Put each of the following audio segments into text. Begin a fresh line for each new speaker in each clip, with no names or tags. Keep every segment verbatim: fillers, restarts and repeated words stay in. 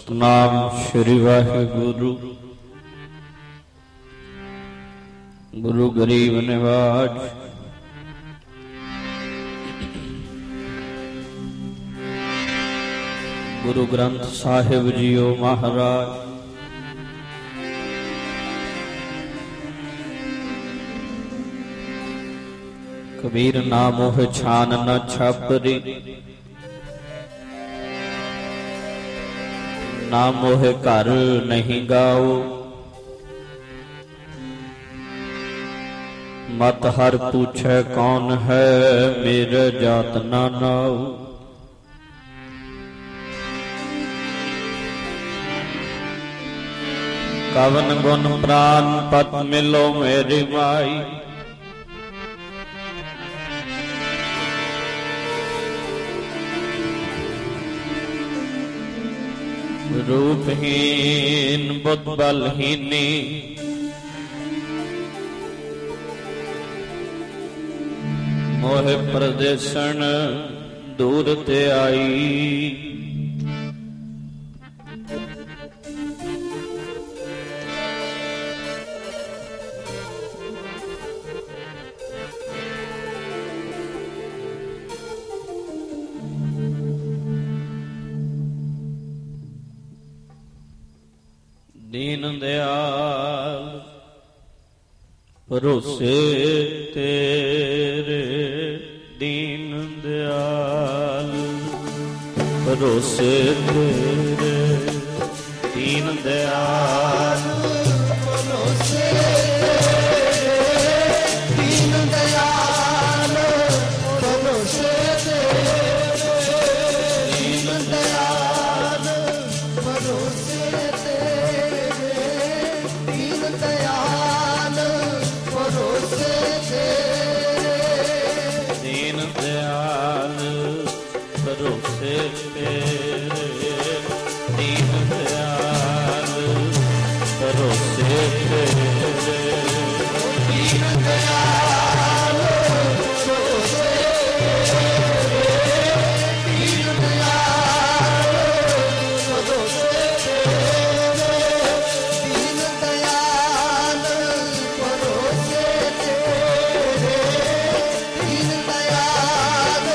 ਸਤਨਾਮ ਸ਼੍ਰੀ ਵਾਹਿਗੁਰੂ। ਗੁਰੂ ਗਰੀਬ ਨਿਵਾਜ ਗੁਰੂ ਗ੍ਰੰਥ ਸਾਹਿਬ ਜੀਓ ਮਹਾਰਾਜ। ਕਬੀਰ ਨਾ ਮੋਹ ਛਾਨ ਨ ਛਾਪਰੀ, ਨਾ ਮੋਹ ਘਰ ਨਹੀਂ ਗਾਓ। ਮਤ ਹਰ ਪੁੱਛੈ ਕੌਣ ਹੈ, ਮੇਰੇ ਜਾਤ ਨਾ ਨਾਉ। ਕਵਨ ਗੁਣ ਪ੍ਰਾਨ ਪਤ ਮਿਲੋ ਮੇਰੀ ਮਾਈ। ਰੂਪਹੀਨ ਬੁੱਧ ਬਲਹੀਨੀ, ਮੋਹਿ ਪ੍ਰਦੇਸਣ ਦੂਰ ਤੇ ਆਈ। ਦੀਨ ਦਿਆਲ ਭਰੋਸੇ ਤੇਰੇ, ਦੀਨ ਦਿਆਲ ਭਰੋਸੇ ਤੇਰੇ, ਦੀਨ ਦਿਆਲ ਭਰੋਸੇ ਤੇਰੇ, ਦੀਨ ਦਿਆਲ ਭਰੋਸੇ ਤੇਰੇ, ਦੀਨ ਦਿਆਲ ਭਰੋਸੇ ਭਰੋਸੇ ਤੇਰੇ, ਦੀਨ ਦਿਆਲ ਭਰੋਸੇ ਤੇਰੇ, ਦੀਨ ਦਿਆਲ ਭਰੋਸੇ ਤੇਰੇ, ਦੀਨ ਦਿਆਲ ਭਰੋਸੇ ਤੇਰੇ, ਦੀਨ ਦਿਆਲ ਭਰੋਸੇ ਤੇਰੇ, ਦੀਨ ਦਿਆਲ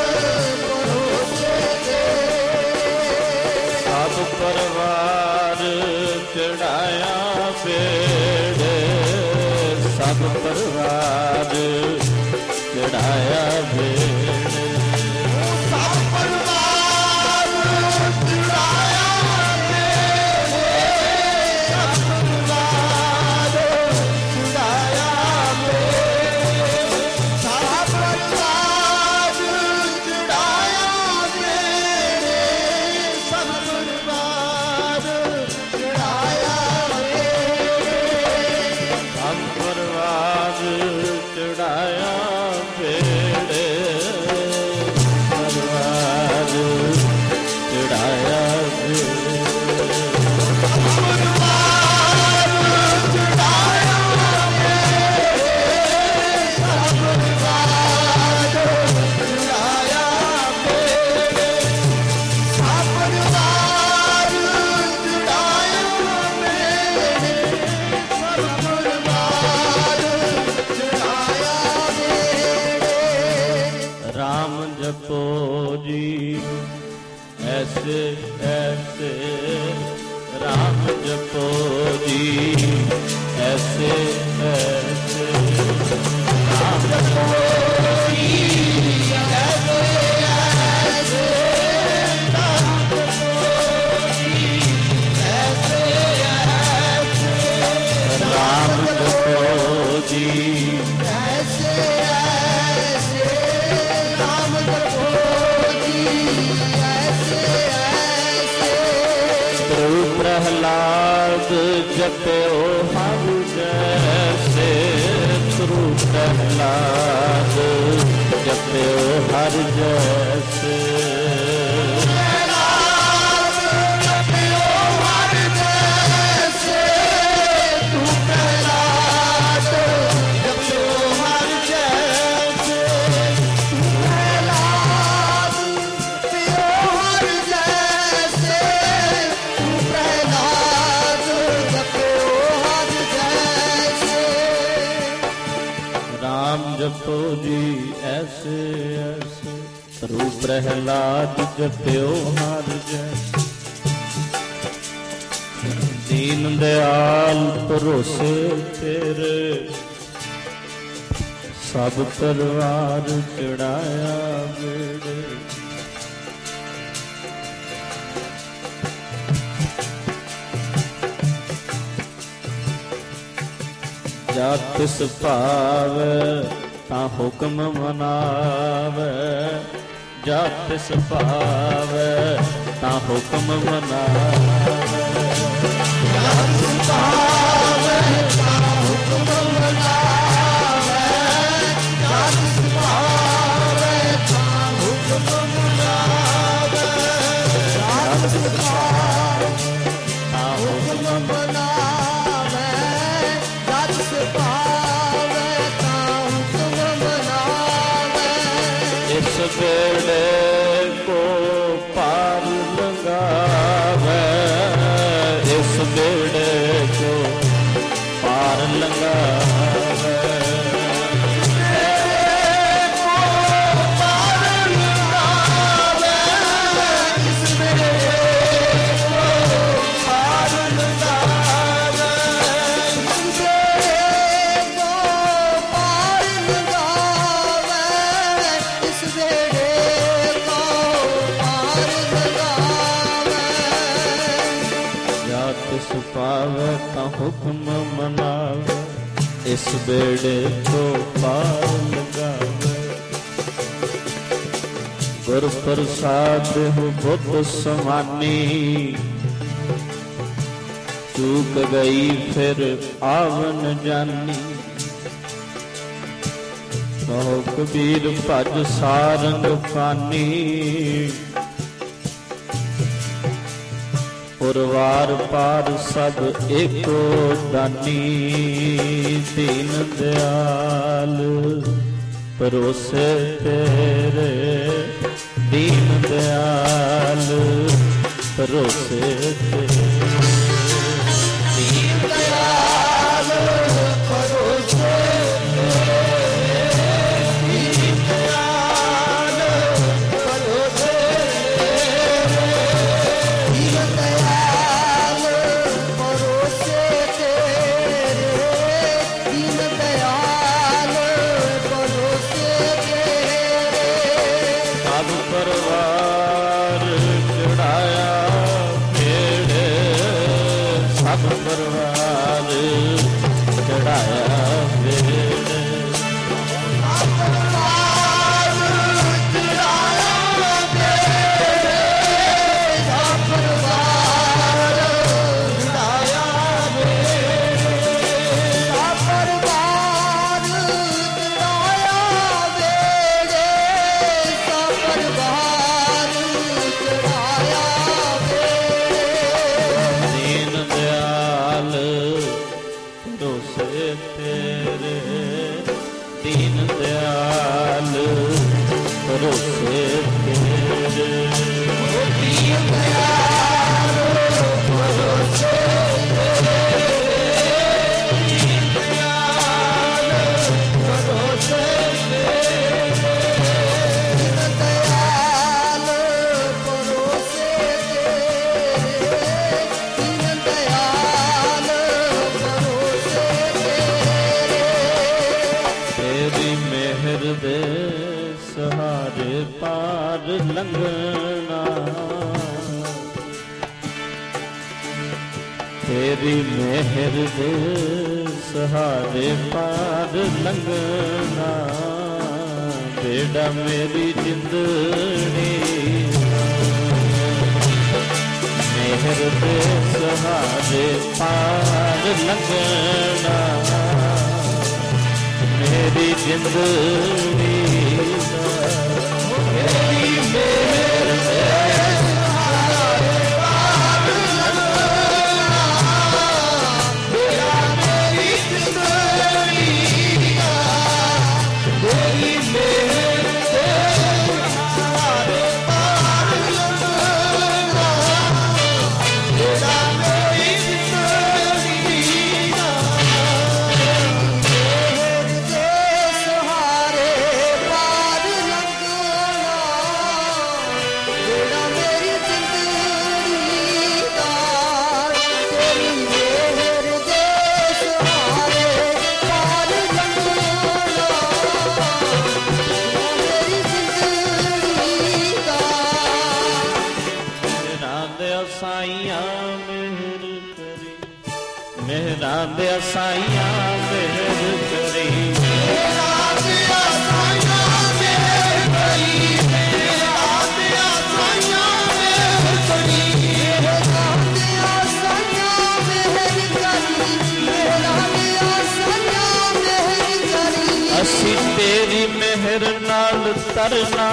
ਪਰਵਾਰ ਚੜਾਇਆ ਬੇੜੇ, ਸਭ ਪਰਵਾਰ ਚੜਾਇਆ ਬੇੜੇ, ਸਭ ਪਰਵਾਰ ਚੜਾਇਆ ਬੇੜੇ, ਸਭ ਪਰਵਾਰ ਚੜਾਇਆ ਬੇੜੇ, ਸਭ ਪਰਵਾਰ ਚੜਾਇਆ ਬੇੜੇ, ਸਭ ਪਰਵਾਰ ਚੜਾਇਆ ਬੇੜੇ, ਪਰਵਾਰ ਚੜਾਇਆ ਬੇੜੇ, ਪਰਵਾਰ ਚੜਾਇਆ ਬੇੜੇ, ਪਰਵਾਰ ਚੜਾਇਆ ਬੇੜੇ, ਪਰਵਾਰ ਚੜਾਇਆ ਬੇੜੇ। ਰਾਮ ਜਪੋ ਜੀ ਐਸੇ ਐਸੇ, ਰਾਮ ਜਪੋ ਜੀ ਐਸੇ ਐਸੇ, ਰਾਮ ਜਪੋ ਜੀ ਐਸੇ ਐਸੇ, ਰਾਮ ਜਪੋ ਜੀ ਐਸੇ ਐਸੇ, ਰਾਮ ਜਪੋ ਜੀ ਐਸੇ ਐਸੇ, ਰਾਮ ਜਪੋ ਜੀ ਐਸੇ ਐਸੇ। ਪ੍ਰਭੂ ਪ੍ਰਹਲਾਦ ਜਪਿਓ ਹਰ ਜੈਸੇ, ਪ੍ਰਭੂ ਪ੍ਰਹਲਾਦ ਜਪਿਓ ਹਰ ਜੈਸੇ,
Thank you.
ਜਪੋ ਜੀ ਐਸੇ ਐਸੇ, ਧਰੂ ਪ੍ਰਹਿਲਾਦ ਜਪਿਓ ਹਰ ਜੈਸੇ। ਦੀਨ ਦਿਆਲ ਭਰੋਸੇ ਤੇਰੇ, ਸਭ ਪਰਿਵਾਰ ਚੜਾਇਆ ਵੇੜੇ। ਜਾ ਤਿਸ ਭਾਵੈ ਤਾਂ ਹੁਕਮ ਮਨਾਵੈ, ਜਾ ਤਿਸ ਭਾਵੈ ਤਾਂ ਹੁਕਮ ਮਨਾਵੈ। ਜਾ ਤਿਸ ਭਾਵੈ ਤਾਂ ਹੁਕਮ ਮਨਾਵੈ, ਜਾ ਤਿਸ ਭਾਵੈ ਤਾਂ ਹੁਕਮ ਮਨਾਵੈ, ਜਾ ਤਿਸ ਭਾਵੈ ਤਾਂ ਹੁਕਮ ਮਨਾਵੈ। ਇਸ ਬੇੜੇ ਕੋ ਪਾਰ ਲੰਘਾਵੈ, ਇਸ ਬੇੜੇ ਕੋ ਪਾਰ ਲੰਘਾਵੈ। ਪਾਵੈ ਤਾਂ ਹੁਕਮ ਮਨਾਵੈ, ਇਸ ਬੇੜੇ ਤੋਂ ਪਾਰ ਲੰਘਾਵੈ। ਗੁਰ ਪ੍ਰਸਾਦ ਹੋ ਬੁੱਧ ਸਮਾਨੀ, ਚੂਕ ਗਈ ਫਿਰ ਆਵਨ ਜਾਨੀ। ਕਹੋ ਕਬੀਰ ਭਜ ਸਾਰੰਗ ਫਾਨੀ, ਪੁਰਵਾਰ ਪਾਰ ਸਭ ਏਕੋ ਦਾਨੀ। ਦੀਨ ਦਿਆਲ ਭਰੋਸੇ ਤੇਰੇ, ਦੀਨ ਦਿਆਲ ਭਰੋਸੇ ਤੇਰੇ। ਦੀਨ ਦਿਆਲ ਭਰੋਸੇ ਤੇਰੇ, ਦੀਨ ਦਿਆਲ ਭਰੋਸੇ ਪਰਵਾਰ ਚੜਾਇਆ ਵੇੜੇ। ਪਰਵਾਰ ਚੜਾਇਆ ਵੇੜੇ, ਪਰਵਾਰ ਚੜਾਇਆ ਵੇੜੇ, ਪਰਵਾਰ ਚੜਾਇਆ ਵੇੜੇ, ਪਰਵਾਰ ਚੜਾਇਆ ਵੇੜੇ। ਦੀਨ ਦਿਆਲ ਭਰੋਸੇ ਤੇਰੇ, ਦੀਨ ਦਿਆਲ ਭਰੋਸੇ ਤੇਰੇ। ਦੀਨ ਦਿਆਲ ਭਰੋਸੇ ਤੇਰੇ, ਦੀਨ ਦਿਆਲ ਭਰੋਸੇ ਤੇਰੇ, ਦੀਨ ਦਿਆਲ ਭਰੋਸੇ ਤੇਰੇ, ਦੀਨ ਦਿਆਲ ਭਰੋਸੇ ਤੇਰੇ। ਤੇਰੀ ਮਿਹਰ ਦੇ ਸਹਾਰੇ ਪਾਰ ਲੰਘਣਾ, ਤੇਰੀ ਮਿਹਰ ਦੇ ਸਹਾਰੇ ਪਾਰ ਲੰਘਣਾ। ਬੇੜਾ ਮੇਰੀ ਜਿੰਦੜੀ, ਮਿਹਰ ਦੇ ਸਹਾਰੇ ਪਾਰ ਲੰਘਣਾ। ਮੇਰੀ ਜਿੰਦੜੀ ਮੇਰੀ ਮਿਹਰ ਦੇ ਸਹਾਰੇ ਪਾਰ ਲੰਘਣਾ। ਬੇੜਾ ਮੇਰੀ ਜਿੰਦੜੀ, ਮੇਰੀ ਮਿਹਰ ਦੇ ਸਹਾਰੇ ਪਾਰ ਲੰਘਣਾ। ਬੇੜਾ ਮੇਰੀ ਜਿੰਦੜੀ, ਮਿਹਰ ਦੇ ਸਹਾਰੇ मेहरां दे साईयां मेहर करी
मेहरां दे साईयां मेहर करी मेहरां दे साईयां मेहर करी मेहरां दे साईयां मेहर करी मेहरां दे साईयां मेहर करी
असी तेरी मेहर नाल तरना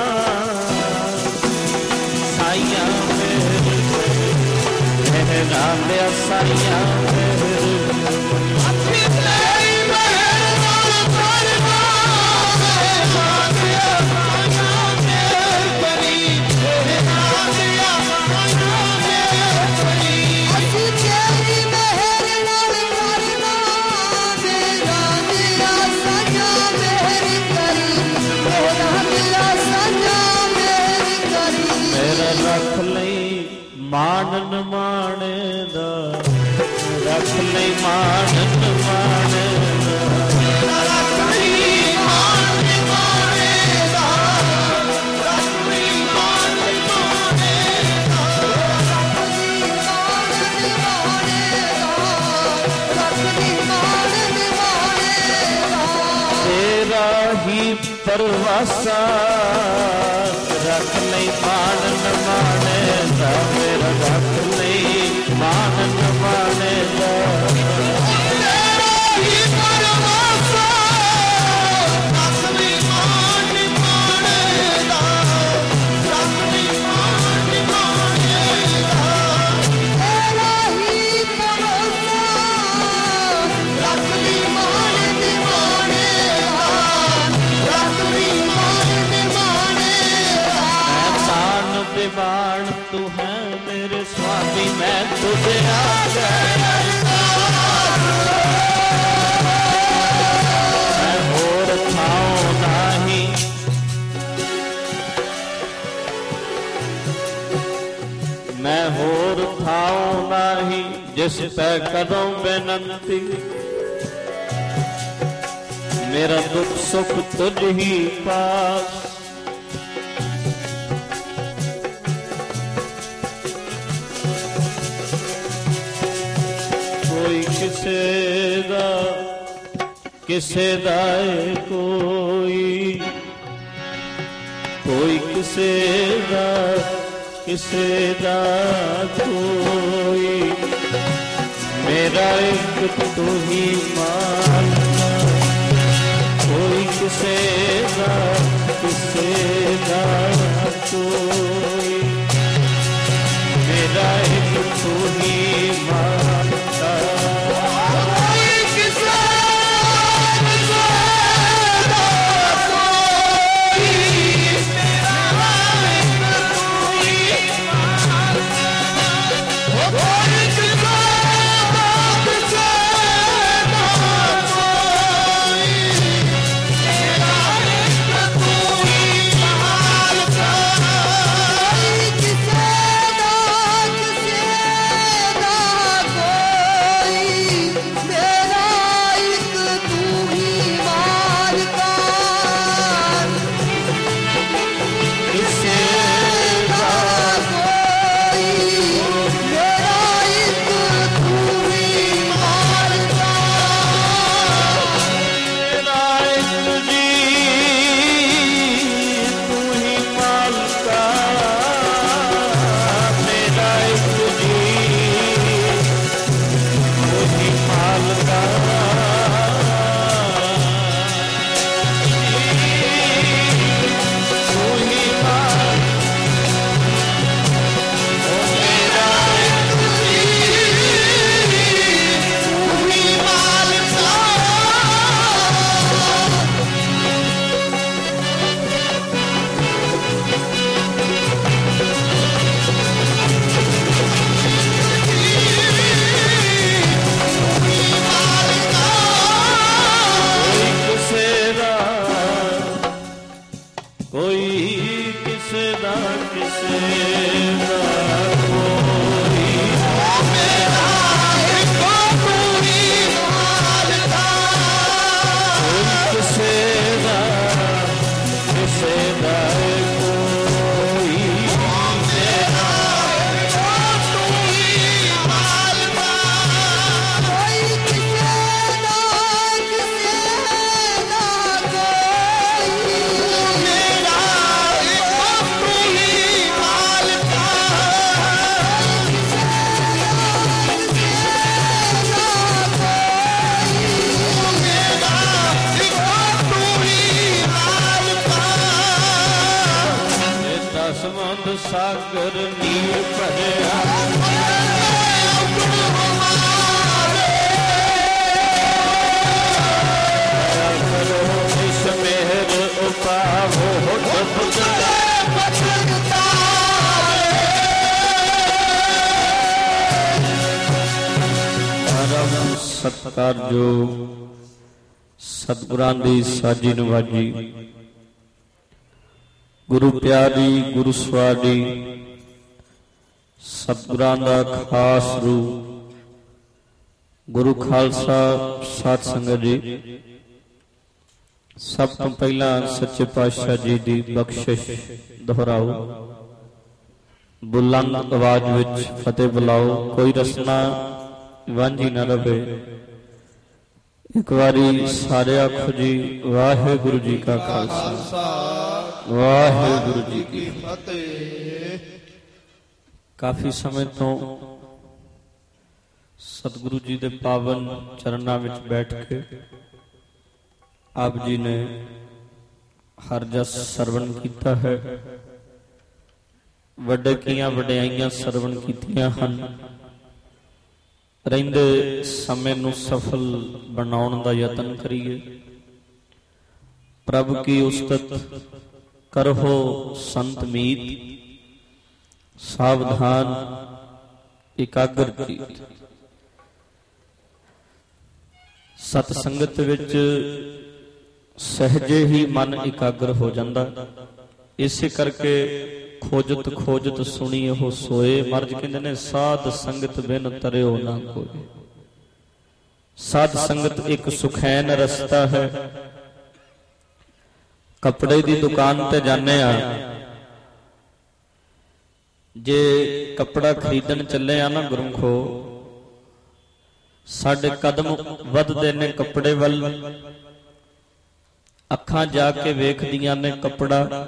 साईयां मेहर करी मेहरां दे साईयां मेहर
असी तेरी मेहर नाल तरना मेहरां दे साईयां मेहर करी मेहरां दे साईयां मेहर करी असी तेरी मेहर नाल तरना मेहरां दे साईयां मेहर करी मेहरां दे साईयां मेहर करी
मेरा रख लई मानन माणे दा रख लई मानन माणे दा
रख लई मानन माणे दा रख लई मानन माणे दा रख लई मानन माणे दा रख लई मानन माणे दा
तेरा ही परवासा रख लई मानन माणे दा मेरा रख लई मानन माणे दा
तेरा ही परवासा रख लई मानन माणे दा रख लई मानन माणे दा तेरा ही परवासा रख लई मानन माणे दा रख लई मानन माणे दा
तान दीवान तू है मेरे स्वामी मैं तुझे आगे मैं होर थाओ नाही मैं होर थाओ नाही जिस पे कदों बेनंती मेरा दुख सुख तुझ ही पास कोई किसे दा किसे दा ए कोई कोई किसे दा किसे दा कोई मेरा एक तू ही मालना कोई किसे दा किसे दा कोई मेरा एक तू ही मालना
कोई किसे किसे दा कोई मेरा एक तू ही मालना कोई किसे दा किसे दा कोई मेरा एक तू ही मालना कोई किसे दा किसे दा
ਸਾਗਰ ਨੀਰ ਭਰਿਆ ਕਰੋ ਇਸ ਮਿਹਰ ਉਪਾਵੋ ਡੁੱਬ ਪਰਮ ਸਤਿਕਾਰਯੋਗ ਸਤਿਗੁਰਾਂ ਦੀ ਸਾਜੀ ਨਵਾਜੀ ਗੁਰੂ ਪਿਆਰੀ ਗੁਰੂ ਸਵਾਰੀ ਸਤਿਗੁਰਾਂ ਦਾ ਖਾਸ ਰੂਪ ਗੁਰੂ ਖਾਲਸਾ ਸਾਧ ਸੰਗਤ ਜੀ, ਸਭ ਤੋਂ ਪਹਿਲਾਂ ਸੱਚੇ ਪਾਤਸ਼ਾਹ ਜੀ ਦੀ ਬਖਸ਼ਿਸ਼ ਦੁਹਰਾਓ, ਬੁਲੰਦ ਆਵਾਜ਼ ਵਿੱਚ ਫਤਿਹ ਬੁਲਾਓ, ਕੋਈ ਰਸਨਾ ਵਾਂਝੀ ਨਾ ਰਵੇ। ਇੱਕ ਵਾਰੀ ਸਾਰੇ ਆਖੋ ਜੀ ਵਾਹਿਗੁਰੂ ਜੀ ਕਾ ਖਾਲਸਾ ਵਾਹਿਗੁਰੂ ਜੀ ਕੀ ਫਤਿਹ। ਕਾਫੀ ਸਮੇਂ ਤੋਂ ਸਤਿਗੁਰੂ ਜੀ ਦੇ ਪਾਵਨ ਚਰਨਾਂ ਵਿੱਚ ਬੈਠ ਕੇ ਆਪ ਜੀ ਨੇ ਹਰ ਜਸ ਸਰਵਣ ਕੀਤਾ ਹੈ, ਵੱਡੇ ਕੀਆਂ ਵਡਿਆਈਆਂ ਸਰਵਣ ਕੀਤੀਆਂ ਹਨ। ਰਹਿੰਦੇ ਸਮੇਂ ਨੂੰ ਸਫਲ ਬਣਾਉਣ ਦਾ ਯਤਨ ਕਰੀਏ। ਪ੍ਰਭ ਕੀ ਉਸਤਤ ਕਰੋ ਸੰਤ ਮੀਤ, ਸਾਵਧਾਨ ਇਕਾਗਰ ਚੀਤ। ਸਤ ਸੰਗਤ ਵਿੱਚ ਸਹਿਜੇ ਹੀ ਮਨ ਇਕਾਗਰ ਹੋ ਜਾਂਦਾ। ਇਸੇ ਕਰਕੇ ਖੋਜਤ ਖੋਜਤ ਸੁਣੀ ਉਹ ਸੋਏ। ਮਰਜ ਕਹਿੰਦੇ ਨੇ ਸਾਧ ਸੰਗਤ ਬਿਨ ਤਰਿਓ ਨਾ ਕੋਈ। ਸਾਧ ਸੰਗਤ ਇੱਕ ਸੁਖੈਨ ਰਸਤਾ ਹੈ। ਕੱਪੜੇ ਦੀ ਦੁਕਾਨ ਤੇ ਜਾਂਦੇ ਆ, ਜੇ ਕੱਪੜਾ ਖਰੀਦਣ ਚੱਲੇ ਆ ਨਾ ਗੁਰਮਖੋ, ਸਾਡੇ ਕਦਮ ਵੱਧਦੇ ਨੇ ਕੱਪੜੇ ਵੱਲ, ਅੱਖਾਂ ਜਾ ਕੇ ਵੇਖਦੀਆਂ ਨੇ ਕੱਪੜਾ,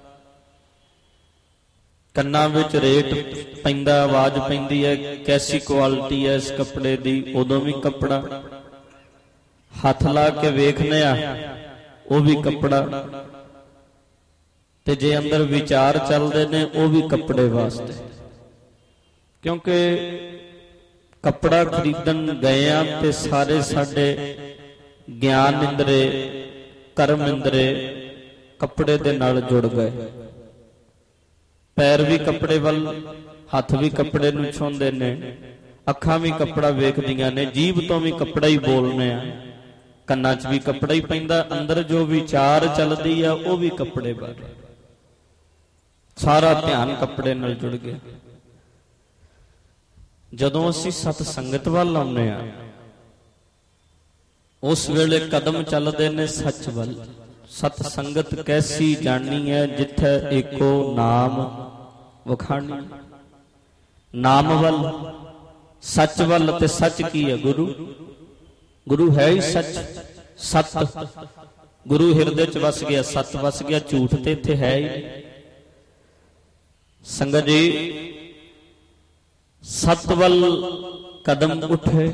ਕੰਨਾਂ ਵਿੱਚ ਰੇਟ ਪੈਂਦਾ, ਆਵਾਜ਼ ਪੈਂਦੀ ਹੈ ਕੈਸੀ ਕੁਆਲਿਟੀ ਹੈ ਇਸ ਕੱਪੜੇ ਦੀ, ਉਦੋਂ ਵੀ ਕੱਪੜਾ, ਹੱਥ ਲਾ ਕੇ ਵੇਖਨੇ ਆ ਉਹ ਵੀ ਕੱਪੜਾ, ਤੇ ਜੇ ਅੰਦਰ ਵਿਚਾਰ ਚੱਲਦੇ ਨੇ ਉਹ ਵੀ ਕੱਪੜੇ ਵਾਸਤੇ। ਕਿਉਂਕਿ ਕੱਪੜਾ ਖਰੀਦਣ ਗਏ ਆ ਤੇ ਸਾਰੇ ਸਾਡੇ ਗਿਆਨ ਇੰਦਰੇ ਕਰਮ ਇੰਦਰੇ ਕੱਪੜੇ ਦੇ ਨਾਲ ਜੁੜ ਗਏ। ਪੈਰ ਵੀ ਕੱਪੜੇ ਵੱਲ, ਹੱਥ ਵੀ ਕੱਪੜੇ ਨੂੰ ਛੂੰਹਦੇ ਨੇ, ਅੱਖਾਂ ਵੀ ਕੱਪੜਾ ਵੇਖਦੀਆਂ ਨੇ, ਜੀਭ ਤੋਂ ਵੀ ਕੱਪੜਾ ਹੀ ਬੋਲਨੇ ਆ, ਕੰਨਾਂ 'ਚ ਵੀ ਕੱਪੜਾ ਹੀ ਪੈਂਦਾ, ਅੰਦਰ ਜੋ ਵਿਚਾਰ ਚੱਲਦੀ ਆ ਉਹ ਵੀ ਕੱਪੜੇ ਬਾਰੇ। ਸਾਰਾ ਧਿਆਨ ਕੱਪੜੇ ਨਾਲ ਜੁੜ ਗਿਆ। ਜਦੋਂ ਅਸੀਂ ਸਤ ਸੰਗਤ ਵੱਲ ਆਉਂਦੇ ਆ, ਉਸ ਵੇਲੇ ਕਦਮ ਚੱਲਦੇ ਨੇ ਸੱਚ ਵੱਲ। ਸਤ ਸੰਗਤ ਕੈਸੀ ਜਾਣੀ ਹੈ ਜਿੱਥੇ ਏਕੋ ਨਾਮ ਵਖਾਣੀ। ਨਾਮ ਵੱਲ, ਸੱਚ ਵੱਲ, ਤੇ ਸੱਚ ਕੀ ਹੈ? ਗੁਰੂ। ਗੁਰੂ ਹੈ ਹੀ ਸੱਚ। ਸਤ ਗੁਰੂ ਹਿਰਦੇ 'ਚ ਵਸ ਗਿਆ, ਸਤ ਵਸ ਗਿਆ, ਝੂਠ ਤੇ ਇੱਥੇ ਹੈ ਹੀ। ਸੰਗਤ ਜੀ, ਸਤ ਵੱਲ ਕਦਮ ਉੱਠੇ,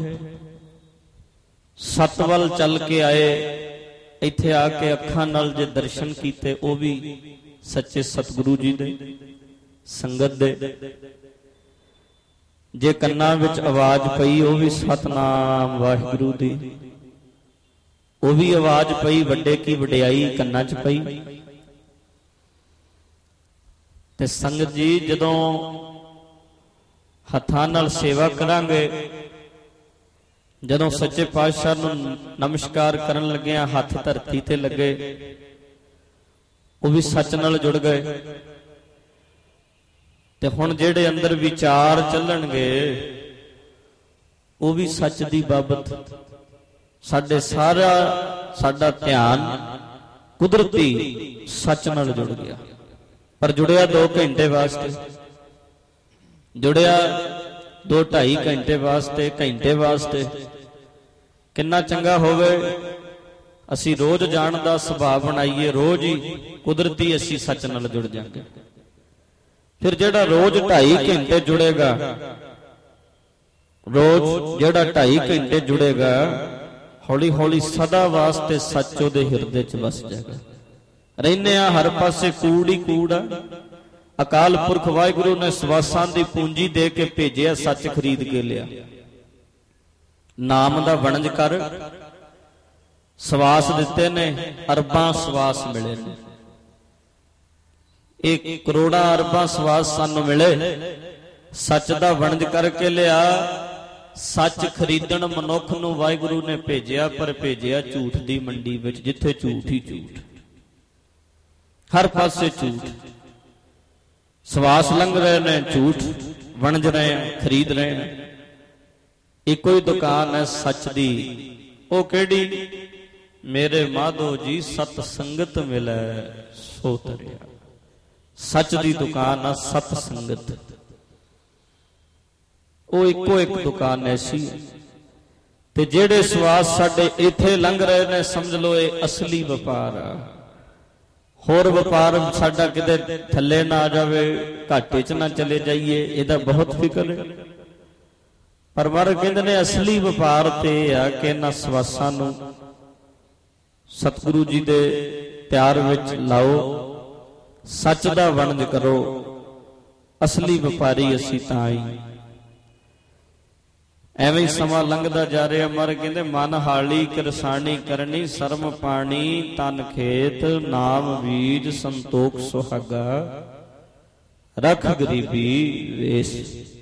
ਸਤ ਵੱਲ ਚੱਲ ਕੇ ਆਏ, ਇੱਥੇ ਆ ਕੇ ਅੱਖਾਂ ਨਾਲ ਜੇ ਦਰਸ਼ਨ ਕੀਤੇ ਉਹ ਵੀ ਸੱਚੇ ਸਤਿਗੁਰੂ ਜੀ ਦੇ, ਸੰਗਤ ਦੇ। ਜੇ ਕੰਨਾਂ ਵਿੱਚ ਆਵਾਜ਼ ਪਈ ਉਹ ਵੀ ਸਤਨਾਮ ਵਾਹਿਗੁਰੂ ਦੀ, ਉਹ ਵੀ ਆਵਾਜ਼ ਪਈ, ਵੱਡੇ ਕੀ ਵਡਿਆਈ ਕੰਨਾਂ 'ਚ ਪਈ। ਤੇ ਸੰਗਤ ਜੀ, ਜਦੋਂ ਹੱਥਾਂ ਨਾਲ ਸੇਵਾ ਕਰਾਂਗੇ, ਜਦੋਂ ਸੱਚੇ ਪਾਤਸ਼ਾਹ ਨੂੰ ਨਮਸਕਾਰ ਕਰਨ ਲੱਗੇ ਆ, ਹੱਥ ਧਰਤੀ ਤੇ ਲੱਗੇ, ਉਹ ਵੀ ਸੱਚ ਨਾਲ ਜੁੜ ਗਏ। ਤੇ ਹੁਣ ਜਿਹੜੇ ਅੰਦਰ ਵਿਚਾਰ ਚੱਲਣਗੇ ਉਹ ਵੀ ਸੱਚ ਦੀ ਬਾਬਤ। ਸਾਡੇ ਸਾਰਾ ਸਾਡਾ ਧਿਆਨ ਕੁਦਰਤੀ ਸੱਚ ਨਾਲ ਜੁੜ ਗਿਆ। ਪਰ ਜੁੜਿਆ ਦੋ ਘੰਟੇ ਵਾਸਤੇ, ਜੁੜਿਆ ਦੋ ਢਾਈ ਘੰਟੇ ਵਾਸਤੇ, ਘੰਟੇ ਵਾਸਤੇ। ਕਿੰਨਾ ਚੰਗਾ ਹੋਵੇ ਅਸੀਂ ਰੋਜ਼ ਜਾਣ ਦਾ ਸੁਭਾਅ ਬਣਾਈਏ, ਰੋਜ਼ ਹੀ ਕੁਦਰਤੀ ਅਸੀਂ ਸੱਚ ਨਾਲ ਜੁੜ ਜਾਵਾਂਗੇ। ਫਿਰ ਜਿਹੜਾ ਰੋਜ਼ ਢਾਈ ਘੰਟੇ ਜੁੜੇਗਾ, ਰੋਜ਼ ਜਿਹੜਾ ਢਾਈ ਘੰਟੇ ਜੁੜੇਗਾ, ਹੌਲੀ ਹੌਲੀ ਸਦਾ ਵਾਸਤੇ ਸੱਚ ਉਹਦੇ ਹਿਰਦੇ 'ਚ ਵਸ ਜਾਏਗਾ। ਰਹਿੰਦੇ ਆ ਹਰ ਪਾਸੇ ਕੂੜ ਹੀ ਕੂੜ ਆ, ਅਕਾਲ ਪੁਰਖ ਵਾਹਿਗੁਰੂ ਨੇ ਸਵਾਸਾਂ ਦੀ ਪੂੰਜੀ ਦੇ ਕੇ ਭੇਜਿਆ, ਸੱਚ ਖਰੀਦ ਕੇ ਲਿਆ। ਨਾਮ ਦਾ ਵਣਜ ਕਰ, ਸਵਾਸ ਦਿੱਤੇ ਨੇ, ਅਰਬਾਂ ਸਵਾਸ ਮਿਲੇ ਨੇ। ਇਹ ਕਰੋੜਾਂ ਅਰਬਾਂ ਸਵਾਸ ਸਾਨੂੰ ਮਿਲੇ, ਸੱਚ ਦਾ ਵਣਜ ਕਰਕੇ ਲਿਆ। ਸੱਚ ਖਰੀਦਣ ਮਨੁੱਖ ਨੂੰ ਵਾਹਿਗੁਰੂ ਨੇ ਭੇਜਿਆ, ਪਰ ਭੇਜਿਆ ਝੂਠ ਦੀ ਮੰਡੀ ਵਿੱਚ, ਜਿੱਥੇ ਝੂਠ ਹੀ ਝੂਠ, ਹਰ ਪਾਸੇ ਝੂਠ। ਸਵਾਸ ਲੰਘ ਰਹੇ ਨੇ, ਝੂਠ ਵਣਜ ਰਹੇ ਆ, ਖਰੀਦ ਰਹੇ ਨੇ। ਇੱਕੋ ਹੀ ਦੁਕਾਨ ਹੈ ਸੱਚ ਦੀ, ਉਹ ਕਿਹੜੀ? ਮੇਰੇ ਮਾਧੋ ਜੀ ਸਤ ਸੰਗਤ ਮਿਲੈ ਸੋ ਤਰਿਆ। ਸੱਚ ਦੀ ਦੁਕਾਨ ਆ ਸਤ ਸੰਗਤ, ਉਹ ਇੱਕੋ ਇੱਕ ਦੁਕਾਨ ਐਸੀ। ਤੇ ਜਿਹੜੇ ਸਵਾਸ ਸਾਡੇ ਇੱਥੇ ਲੰਘ ਰਹੇ ਨੇ, ਸਮਝ ਲਓ ਇਹ ਅਸਲੀ ਵਪਾਰ ਆ। ਹੋਰ ਵਪਾਰ ਸਾਡਾ ਕਿਤੇ ਥੱਲੇ ਨਾ ਆ ਜਾਵੇ, ਘਾਟੇ 'ਚ ਨਾ ਚਲੇ ਜਾਈਏ, ਇਹਦਾ ਬਹੁਤ ਫਿਕਰ ਹੈ। ਪਰ ਮਹਾਰਾਜ ਕਹਿੰਦੇ ਨੇ ਅਸਲੀ ਵਪਾਰ ਤੇ ਇਹ ਆ ਕਿ ਇਹਨਾਂ ਸਵਾਸਾਂ ਨੂੰ ਸਤਿਗੁਰੂ ਜੀ ਦੇ ਪਿਆਰ ਵਿੱਚ ਲਾਓ, ਸੱਚ ਦਾ ਵਣਜ ਕਰੋ। ਅਸਲੀ ਵਪਾਰੀ ਅਸੀਂ ਤਾਂ ਹੀ। ਐਵੇਂ ਹੀ ਸਮਾਂ ਲੰਘਦਾ ਜਾ ਰਿਹਾ। ਮਹਾਰਾਜ ਕਹਿੰਦੇ ਮਨ ਹਾਲੀ ਕਿਰਸਾਣੀ ਕਰਨੀ, ਸਰਮ ਪਾਣੀ ਤਨ ਖੇਤ, ਨਾਮ ਬੀਜ ਸੰਤੋਖ ਸੁਹਾਗਾ, ਰਖ ਗਰੀਬੀ ਵੇਸ।